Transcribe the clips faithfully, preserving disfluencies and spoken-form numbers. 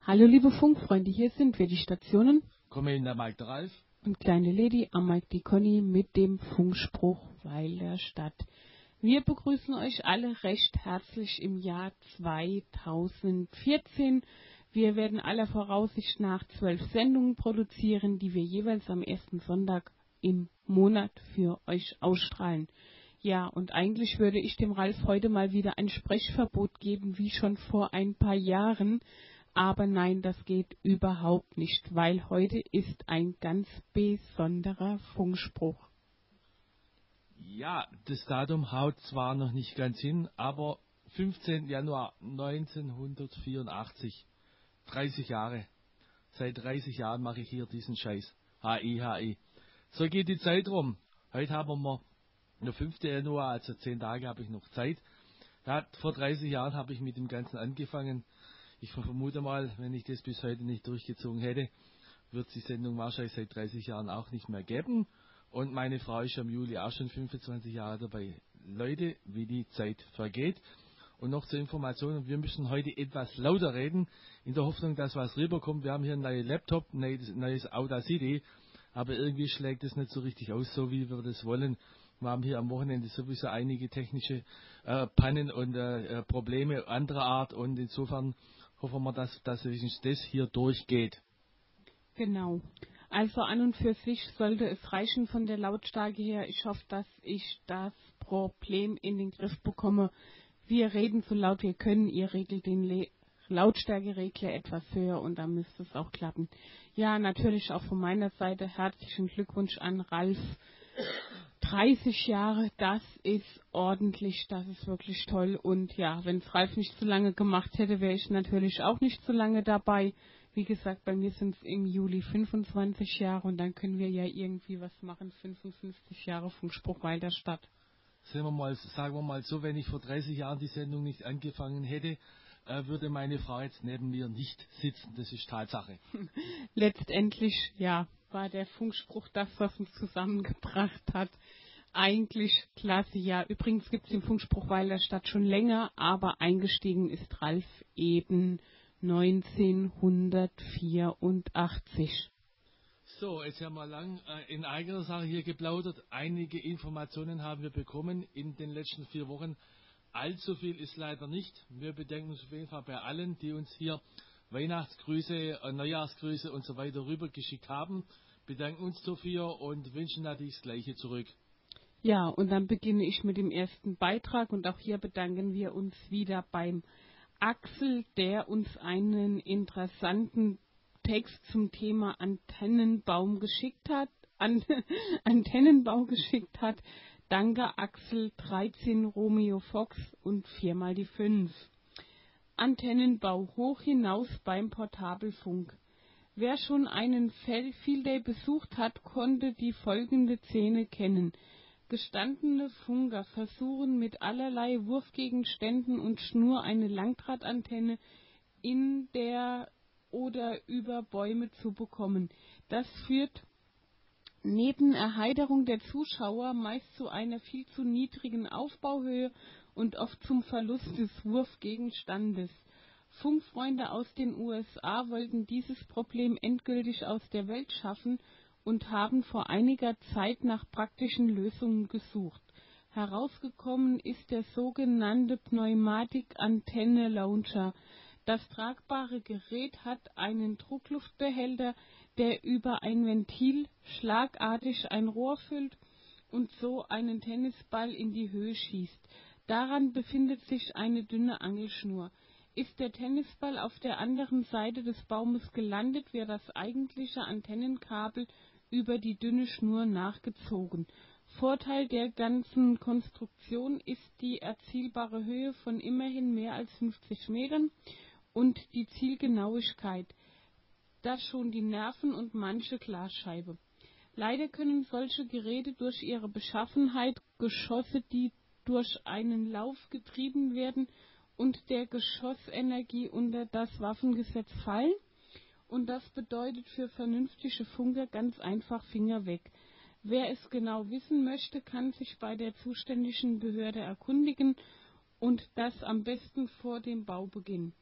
Hallo liebe Funkfreunde, hier sind wir, die Stationen Komme in der Mike der Ralf und kleine Lady am Mike die Conny mit dem Funkspruch Weiler Stadt. Wir begrüßen euch alle recht herzlich im Jahr zweitausendvierzehn. Wir werden aller Voraussicht nach zwölf Sendungen produzieren, die wir jeweils am ersten Sonntag im Monat für euch ausstrahlen. Ja, und eigentlich würde ich dem Ralf heute mal wieder ein Sprechverbot geben, wie schon vor ein paar Jahren. Aber nein, das geht überhaupt nicht, weil heute ist ein ganz besonderer Funkspruch. Ja, das Datum haut zwar noch nicht ganz hin, aber fünfzehnten Januar neunzehnhundertvierundachtzig, dreißig Jahre. Seit dreißig Jahren mache ich hier diesen Scheiß. H I, H I. So geht die Zeit rum. Heute haben wir den fünften Januar, also zehn Tage habe ich noch Zeit. Ja, vor dreißig Jahren habe ich mit dem Ganzen angefangen. Ich vermute mal, wenn ich das bis heute nicht durchgezogen hätte, wird es die Sendung wahrscheinlich seit dreißig Jahren auch nicht mehr geben. Und meine Frau ist im Juli auch schon fünfundzwanzig Jahre dabei. Leute, wie die Zeit vergeht. Und noch zur Information, wir müssen heute etwas lauter reden, in der Hoffnung, dass was rüberkommt. Wir haben hier einen neuen Laptop, ein neues, neues Audacity, aber irgendwie schlägt es nicht so richtig aus, so wie wir das wollen. Wir haben hier am Wochenende sowieso einige technische äh, Pannen und äh, Probleme anderer Art und insofern hoffen wir, dass, dass wenigstens das hier durchgeht. Genau. Also an und für sich sollte es reichen von der Lautstärke her. Ich hoffe, dass ich das Problem in den Griff bekomme. Wir reden so laut wir können. Ihr regelt den Le- Lautstärkeregler etwas höher und dann müsste es auch klappen. Ja, natürlich auch von meiner Seite herzlichen Glückwunsch an Ralf. dreißig Jahre, das ist ordentlich, das ist wirklich toll. Und ja, wenn es Ralf nicht so lange gemacht hätte, wäre ich natürlich auch nicht so lange dabei. Wie gesagt, bei mir sind es im Juli fünfundzwanzig Jahre und dann können wir ja irgendwie was machen, fünfundfünfzig Jahre Funkspruch Weiler Stadt. Sagen wir mal, sagen wir mal so, wenn ich vor dreißig Jahren die Sendung nicht angefangen hätte, äh, würde meine Frau jetzt neben mir nicht sitzen. Das ist Tatsache. Letztendlich, ja, war der Funkspruch das, was uns zusammengebracht hat. Eigentlich klasse, ja. Übrigens gibt es den Funkspruch Weiler Stadt schon länger, aber eingestiegen ist Ralf eben neunzehnhundertvierundachtzig. So, jetzt haben wir lang äh, in eigener Sache hier geplaudert. Einige Informationen haben wir bekommen in den letzten vier Wochen. Allzu viel ist leider nicht. Wir bedanken uns auf jeden Fall bei allen, die uns hier Weihnachtsgrüße, äh, Neujahrsgrüße und so weiter rübergeschickt haben. Bedanken uns dafür und wünschen natürlich das Gleiche zurück. Ja, und dann beginne ich mit dem ersten Beitrag und auch hier bedanken wir uns wieder beim Axel, der uns einen interessanten Text zum Thema Antennenbaum geschickt hat, An Antennenbau geschickt hat. Danke Axel, dreizehn Romeo Fox und viermal die fünf. Antennenbau hoch hinaus beim Portabelfunk. Wer schon einen Field Day besucht hat, konnte die folgende Szene kennen. Gestandene Funker versuchen mit allerlei Wurfgegenständen und Schnur eine Langdrahtantenne in der oder über Bäume zu bekommen. Das führt neben Erheiterung der Zuschauer meist zu einer viel zu niedrigen Aufbauhöhe und oft zum Verlust des Wurfgegenstandes. Funkfreunde aus den U S A wollten dieses Problem endgültig aus der Welt schaffen und haben vor einiger Zeit nach praktischen Lösungen gesucht. Herausgekommen ist der sogenannte Pneumatik-Antenne-Launcher. Das tragbare Gerät hat einen Druckluftbehälter, der über ein Ventil schlagartig ein Rohr füllt und so einen Tennisball in die Höhe schießt. Daran befindet sich eine dünne Angelschnur. Ist der Tennisball auf der anderen Seite des Baumes gelandet, wird das eigentliche Antennenkabel über die dünne Schnur nachgezogen. Vorteil der ganzen Konstruktion ist die erzielbare Höhe von immerhin mehr als fünfzig Metern und die Zielgenauigkeit, das schon die Nerven und manche Glasscheibe. Leider können solche Geräte durch ihre Beschaffenheit, Geschosse, die durch einen Lauf getrieben werden, und der Geschossenergie unter das Waffengesetz fallen. Und das bedeutet für vernünftige Funker ganz einfach Finger weg. Wer es genau wissen möchte, kann sich bei der zuständigen Behörde erkundigen und das am besten vor dem Baubeginn.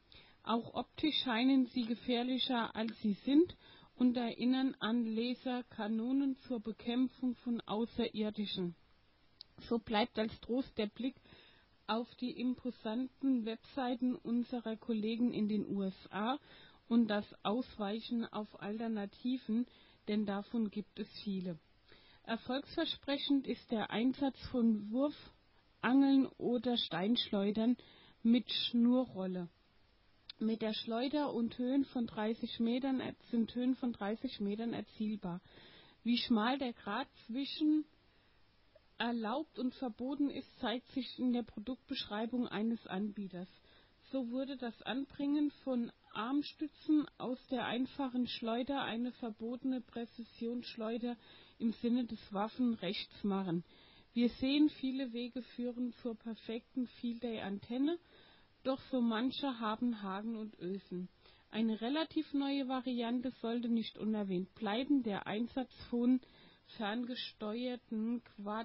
Auch optisch scheinen sie gefährlicher, als sie sind, und erinnern an Laserkanonen zur Bekämpfung von Außerirdischen. So bleibt als Trost der Blick auf die imposanten Webseiten unserer Kollegen in den U S A und das Ausweichen auf Alternativen, denn davon gibt es viele. Erfolgsversprechend ist der Einsatz von Wurfangeln oder Steinschleudern mit Schnurrolle. Mit der Schleuder und Höhen von dreißig Metern sind Höhen von dreißig Metern erzielbar. Wie schmal der Grat zwischen erlaubt und verboten ist, zeigt sich in der Produktbeschreibung eines Anbieters. So wurde das Anbringen von Armstützen aus der einfachen Schleuder eine verbotene Präzisionsschleuder im Sinne des Waffenrechts machen. Wir sehen, viele Wege führen zur perfekten Field-Day-Antenne, doch so manche haben Haken und Ösen. Eine relativ neue Variante sollte nicht unerwähnt bleiben, der Einsatz von ferngesteuerten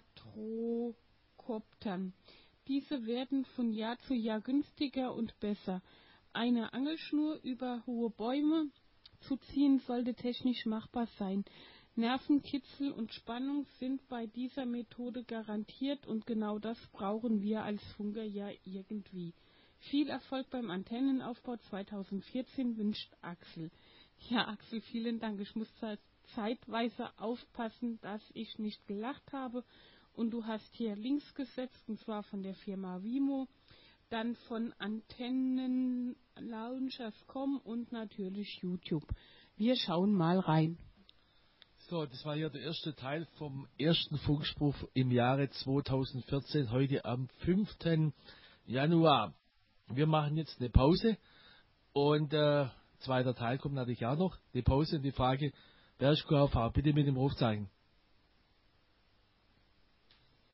Quadrocoptern. Diese werden von Jahr zu Jahr günstiger und besser. Eine Angelschnur über hohe Bäume zu ziehen sollte technisch machbar sein. Nervenkitzel und Spannung sind bei dieser Methode garantiert und genau das brauchen wir als Funker ja irgendwie. Viel Erfolg beim Antennenaufbau zweitausendvierzehn wünscht Axel. Ja, Axel, vielen Dank. Ich muss zeitweise aufpassen, dass ich nicht gelacht habe. Und du hast hier Links gesetzt, und zwar von der Firma Vimo, dann von Antennenlaunchers Punkt com und natürlich YouTube. Wir schauen mal rein. So, das war hier der erste Teil vom ersten Funkspruch im Jahre zweitausendvierzehn, heute am fünften Januar. Wir machen jetzt eine Pause und äh, zweiter Teil kommt natürlich auch noch. Die Pause und die Frage, wer ist Q R V? Bitte mit dem Rufzeichen.